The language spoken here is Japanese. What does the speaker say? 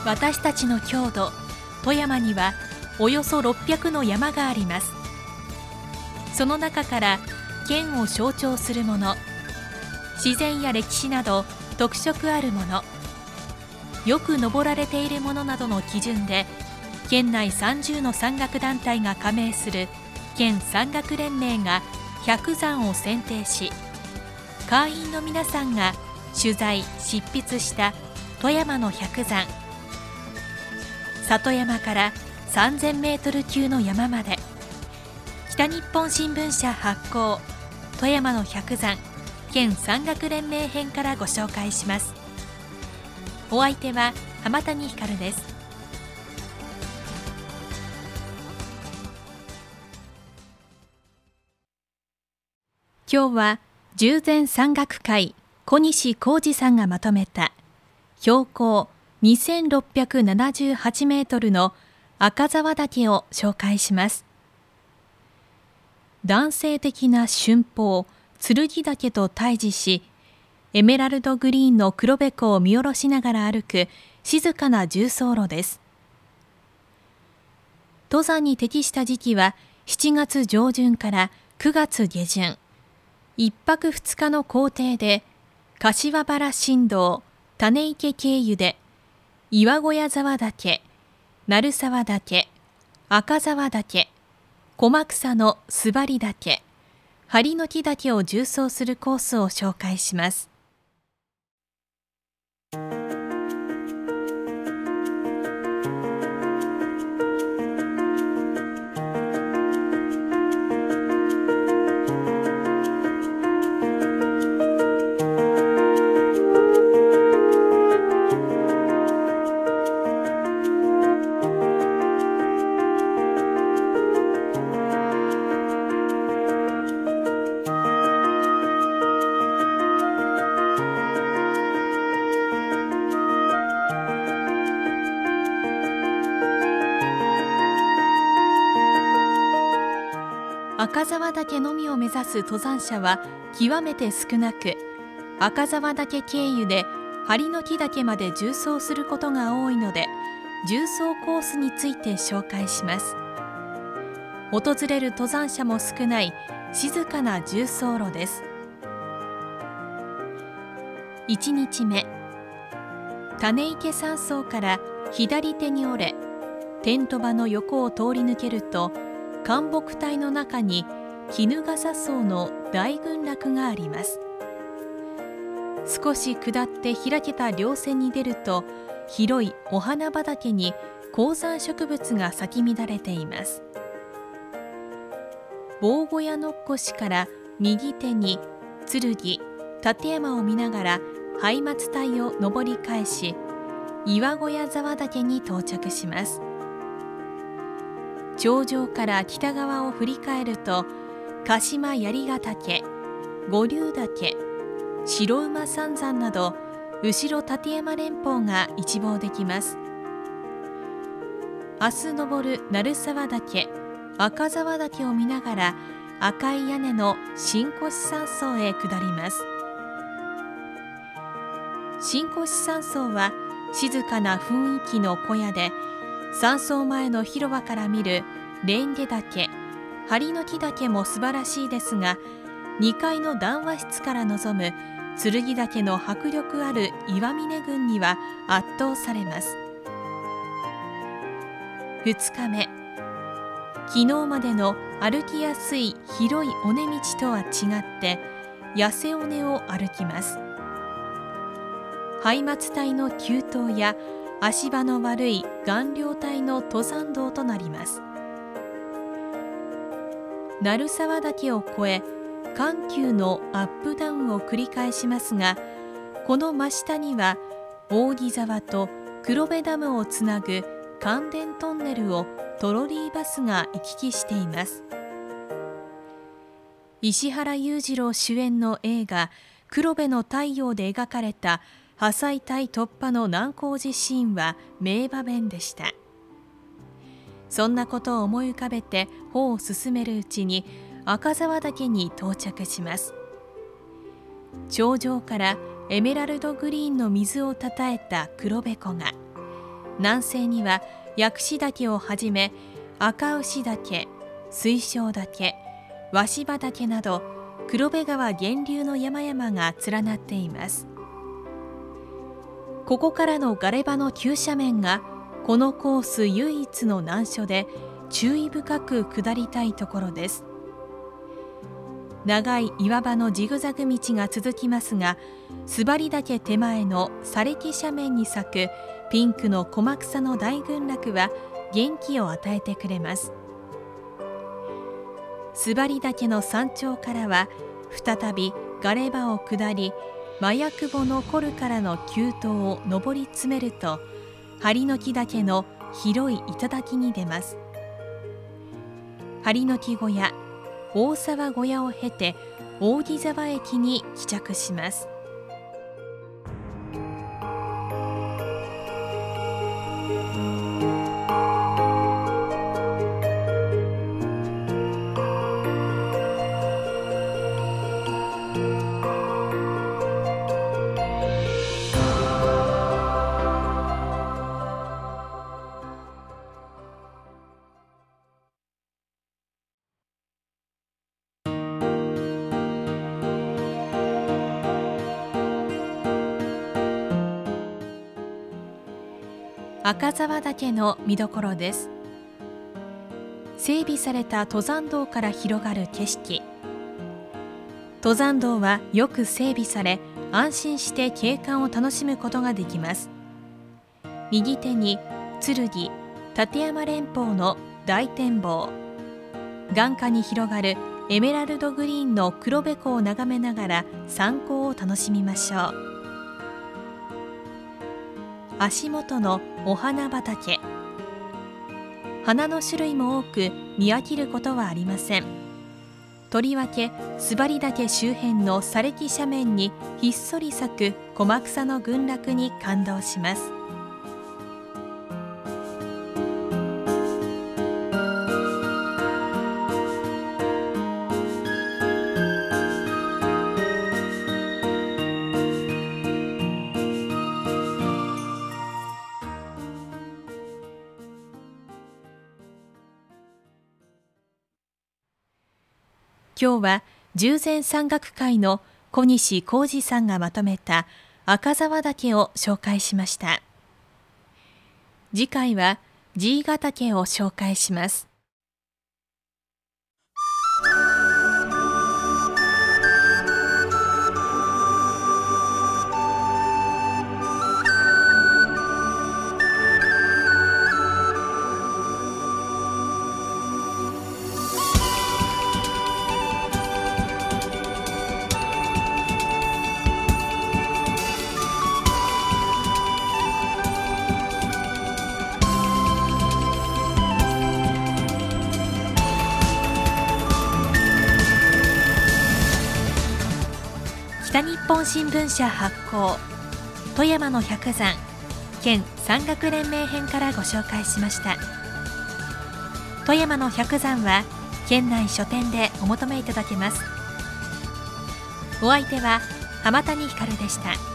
私たちの郷土富山にはおよそ600の山があります。その中から県を象徴するもの、自然や歴史など特色あるもの、よく登られているものなどの基準で県内30の山岳団体が加盟する県山岳連盟が100山を選定し、会員の皆さんが取材・執筆した富山の100山、里山から3000メートル級の山まで、北日本新聞社発行富山の100山県山岳連盟編からご紹介します。お相手は浜谷ひかるです。今日は十全山岳会小西浩二さんがまとめた標高2678メートルの赤沢岳を紹介します。男性的な俊峰剣岳と対峙し、エメラルドグリーンの黒部湖を見下ろしながら歩く静かな縦走路です。登山に適した時期は7月上旬から9月下旬、1泊2日の行程で柏原新道、種池経由で岩小屋沢岳、鳴沢岳、赤沢岳、駒草のすばり岳、針の木岳を縦走するコースを紹介します。赤沢岳のみを目指す登山者は極めて少なく、赤沢岳経由で針の木岳まで縦走することが多いので、縦走コースについて紹介します。訪れる登山者も少ない静かな縦走路です。1日目、種池山荘から左手に折れ、テント場の横を通り抜けると、灌木帯の中に衣笠荘の大群落があります。少し下って開けた稜線に出ると、広いお花畑に高山植物が咲き乱れています。棒小屋のっこしから右手に剣、立山を見ながらハ松帯を登り返し、岩小屋沢岳に到着します。頂上から北側を振り返ると、鹿島槍ヶ岳、五竜岳、白馬三山など後ろ立山連峰が一望できます。明日登る鳴沢岳、赤沢岳を見ながら赤い屋根の新越山荘へ下ります。新越山荘は静かな雰囲気の小屋で、山荘前の広場から見る蓮華岳、針の木岳も素晴らしいですが、2階の談話室から望む剣岳の迫力ある岩峰群には圧倒されます。2日目、昨日までの歩きやすい広い尾根道とは違って痩せ尾根を歩きます。ハ松帯の急登や足場の悪い岩稜帯の登山道となります。鳴沢岳を越え、緩急のアップダウンを繰り返しますが、この真下には扇沢と黒部ダムをつなぐ関電トンネルをトロリーバスが行き来しています。石原裕次郎主演の映画「黒部の太陽」で描かれた破砕帯突破の難工事シーンは名場面でした。そんなことを思い浮かべて歩を進めるうちに赤沢岳に到着します。頂上からエメラルドグリーンの水をたたえた黒部湖が、 南西には薬師岳をはじめ赤牛岳、水晶岳、鷲羽岳など黒部川源流の山々が連なっています。ここからのガレ場の急斜面がこのコース唯一の難所で注意深く下りたいところです。長い岩場のジグザグ道が続きますが、スバリ岳手前の砂礫斜面に咲くピンクのコマ草の大群落は元気を与えてくれます。スバリ岳の山頂からは再びガレ場を下り、麻薬穂のコルからの急登を上り詰めると、針ノ木岳の広い頂に出ます。針ノ木小屋、大沢小屋を経て扇沢駅に帰着します。赤沢岳の見どころです。整備された登山道から広がる景色。登山道はよく整備され、安心して景観を楽しむことができます。右手に剣、立山連峰の大展望、眼下に広がるエメラルドグリーンの黒部湖を眺めながら山高を楽しみましょう。足元のお花畑。花の種類も多く見飽きることはありません。とりわけスバリ岳周辺の砂礫斜面にひっそり咲くコマ草の群落に感動します。今日は十全山岳会の小西浩二さんがまとめた赤沢岳を紹介しました。次回は爺ヶ岳を紹介します。北日本新聞社発行、富山の百山県山岳連盟編からご紹介しました。富山の百山は県内書店でお求めいただけます。お相手は浜谷ひかるでした。